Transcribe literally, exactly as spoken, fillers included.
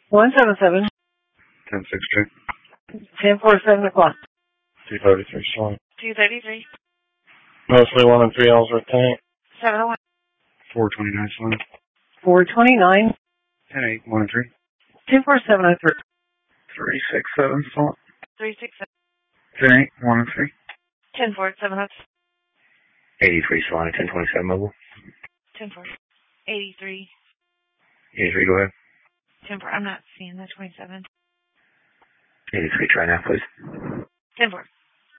one seven seven. ten six two. ten four seven o'clock. two thirty-three, slide. two thirty-three. Mostly one and three Ellsworth tank. seven oh one. four twenty-nine, slide. four twenty-nine. ten eight, one and three. ten four seven oh three. three six seven, slide. three six seven. ten eight, one and three. ten four seven oh three. eighty-three, slide. ten twenty-seven, mobile. ten four. eighty-three. eighty-three, go ahead. ten four. I'm not seeing the twenty-seven. eighty-three, try now, please. ten four.